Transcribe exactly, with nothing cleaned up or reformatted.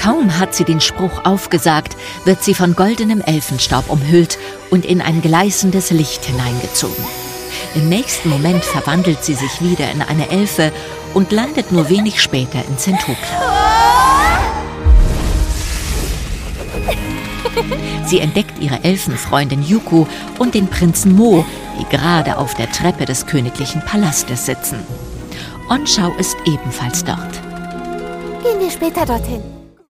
Kaum hat sie den Spruch aufgesagt, wird sie von goldenem Elfenstaub umhüllt und in ein gleißendes Licht hineingezogen. Im nächsten Moment verwandelt sie sich wieder in eine Elfe und landet nur wenig später in Zentokla. Sie entdeckt ihre Elfenfreundin Yuko und den Prinzen Mo, die gerade auf der Treppe des königlichen Palastes sitzen. Onschau ist ebenfalls dort. Gehen wir später dorthin.